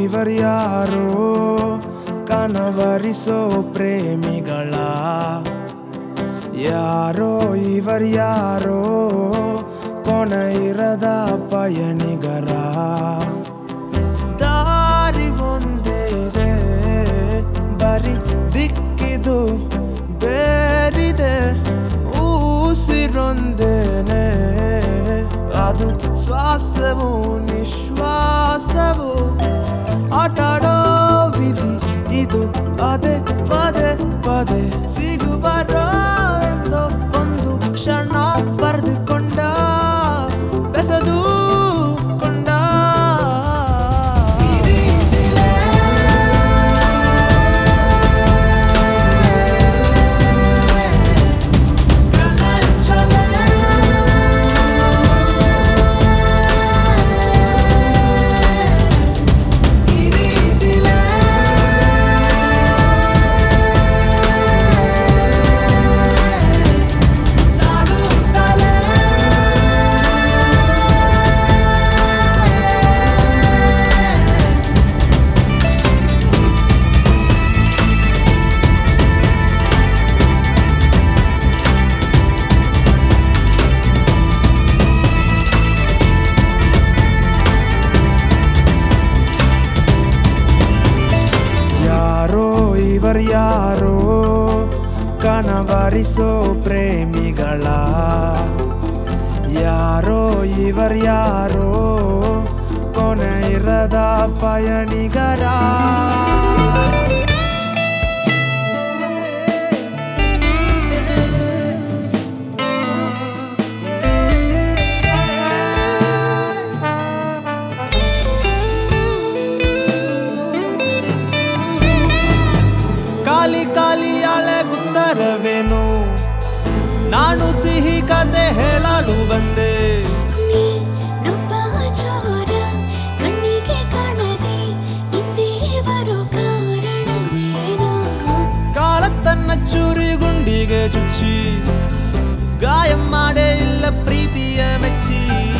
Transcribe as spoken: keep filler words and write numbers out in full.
ಇವರ್ಯಾರೋ ಕನವರಿಸೋ ಪ್ರೇಮಿಗಳ ಯಾರೋ ಇವರ್ಯಾರೋ ಕೊನ ಇರದ ಪಯಣಿಗರ ದಾರಿ ಒಂದೇ ಇದೆ ಬರಿ ದಿಕ್ಕಿದು ಬೇರಿದೆ ಉಸಿರೊಂದೇನೆ ಅದು ಶ್ವಾಸವು ನಿಶ್ವಾಸವು ಆಟಾಡೋ ವಿಧಿ ಇದು ಅದೇ ಪದೇ ಪದೇ ಸಿಗುವರೋ ಎಂದೋ ಒಂದು ಕ್ಷಣ ಬರೆದುಕೊಂಡ ಬೆಸದು ಕೊಂಡ ಇವರ್ಯಾರೋ ಕನವರಿಸೋ ಪ್ರೇಮಿಗಳ ಯಾರೋ ಇವರ್ಯಾರೋ ಕೊನೆ ಇರದ ಪಯಣಿಗರ ಕಾಲಿ ಕಾಲಿ ಅಲೆಗುತ್ತರವೇನು ನಾನು ಸಿಹಿ ಕತೆ ಹೇಳಲು ಬಂದೆ ಕಾಲ ತನ್ನ ಚೂರಿ ಗುಂಡಿಗೆ ಚುಚ್ಚಿ ಗಾಯ ಮಾಡೇ ಇಲ್ಲ ಪ್ರೀತಿಯ ಮೆಚ್ಚಿ